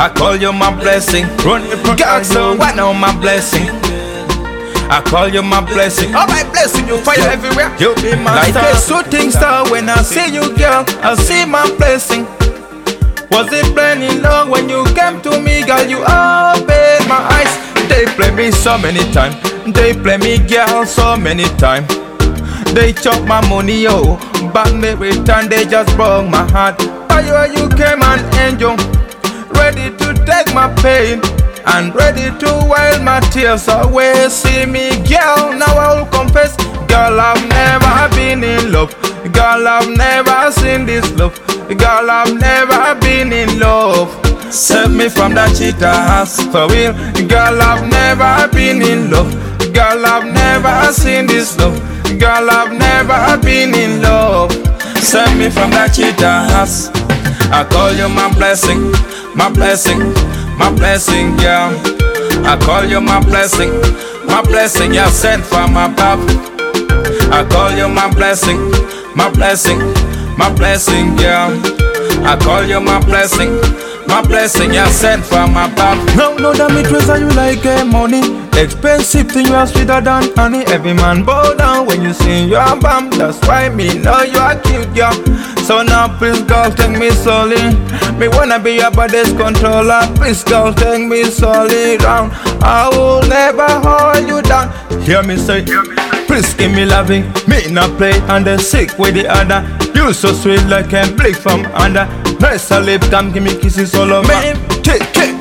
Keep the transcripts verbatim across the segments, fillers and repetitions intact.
I call you my blessing. Run it, girl, so I know my blessing. I call you my blessing. Oh, my blessing, you fire everywhere. You be my like star. Like a shooting star. When I see you, girl, I see my blessing. Was it burning long when you came to me, girl? You opened my eyes. They play me so many times. They play me, girl, so many times. They chop my money, yo, but me return, they just broke my heart. Why you, you came an angel, ready to take my pain and ready to wipe my tears away. See me, girl, now I will confess, girl, I've never been in love. Girl, I've never seen this love. Girl, I've never been in love. Save me from that cheaters, for real. Girl, I've never been in love. Girl, I've never seen this love. Girl, I've never been in love. Save me from that cheaters. I call you my blessing, my blessing, my blessing, girl. I call you my blessing, my blessing, you're sent from above. I call you my blessing, my blessing, my blessing, girl. I call you my blessing, my blessing, you're sent from above. No, no, damn it, treasure you like a money. Expensive thing, you are sweeter than honey. Every man bow down when you sing your bam. That's why me know you are cute, girl. So now please, girl, take me slowly. Me wanna be your body's controller. Please, girl, take me slowly round. I will never hold you down. Hear me say, please give me loving. Me not play and the sick with the other. You so sweet like a blick from under. Nice a lip, come give me kisses all over. Baby, take it.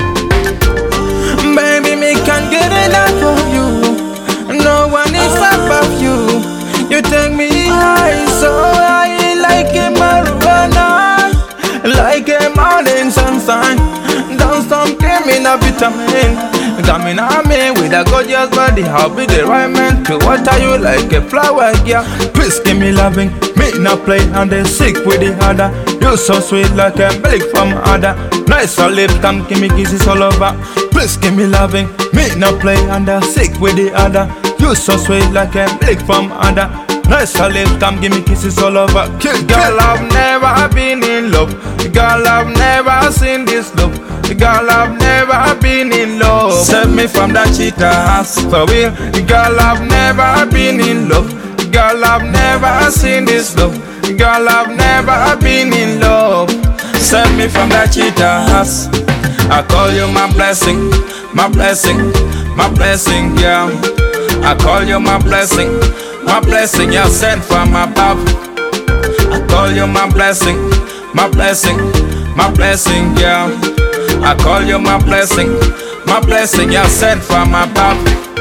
Baby, me can't get enough of you. No one is above you. You take me high, so high, like a marijuana, like a morning sunshine. Don't some give me no vitamin. Coming at me with a gorgeous body. I'll be the right man to water you like a flower, girl. Please give me loving. Me not play and they sick with the other. You so sweet like a milk from other. Nice a lip, come give me kisses all over. Please give me loving. Me not play and they sick with the other. You so sweet like a milk from other. Nice a lip, come give me kisses all over. Girl, I've never been in love. Girl, I've never seen this love. Girl, I've never been in love. Save me from that cheaters, for real. Girl, I've never been in love. Girl, I've never seen this love. Girl, I've never been in love. Save me from that cheaters. I call you my blessing, my blessing, my blessing, girl. I call you my blessing, my blessing, you're sent from above. I call you my blessing, my blessing, my blessing, girl. I call you my blessing, my blessing, you're sent from above.